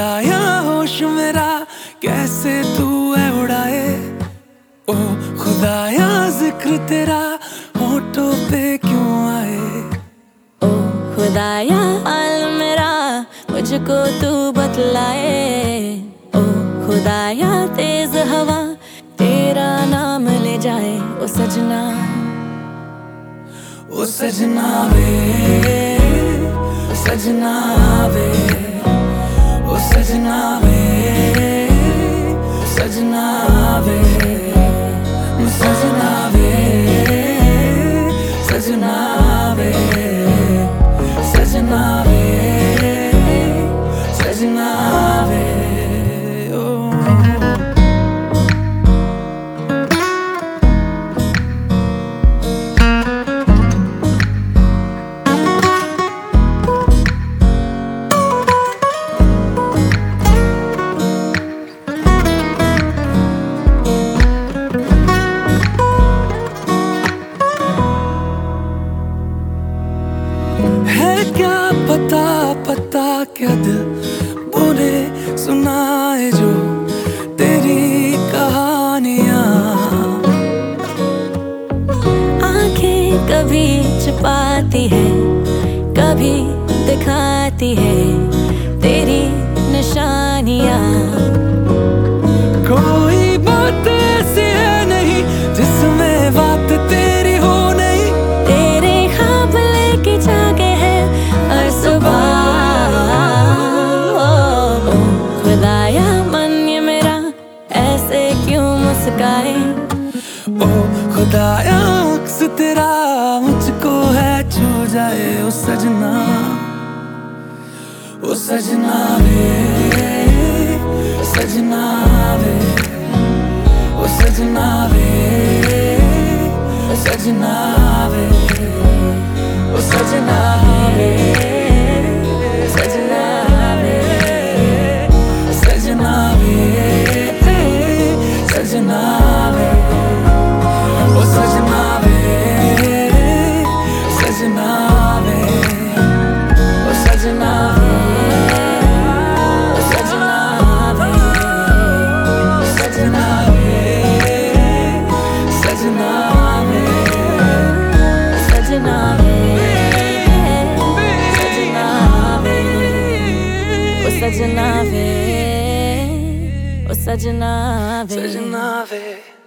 खुदाया होश मेरा कैसे तू है उड़ाए। ओ खुदाया जिक्र तेरा होठों पे क्यों आए। ओ खुदाया हाल मेरा मुझको तू बतलाए। ओ खुदाया तेज हवा तेरा नाम ले जाए। ओ सजना वे सजना वे, ओ सजना वे सजना वे, सजना वे सजना वे, सजना वे सजना वे। है क्या पता पता क्या दिल बोले सुनाए जो तेरी कहानियां। आंखें कभी छुपाती है कभी दिखाती है तेरी निशानियां। कोई बात ऐसी है नहीं जिसमें बात तेरी हो नहीं। तेरे ख्वाब लेके जागे हैं हर सुबह। ओ खुदाया मन ये मेरा ऐसे क्यों मुस्काए। ओ खुदाया अक्स तेरा मुझको है छू जाए। ओ सजना वे सजना वे, ओ सजना वे सजना वे, ओ सजना वे सजना वे, सजना वे सजना वे, ओ सजना वे सजना वे, ओ सजना वे सजना वे, ओ सजना वे, सजना वे।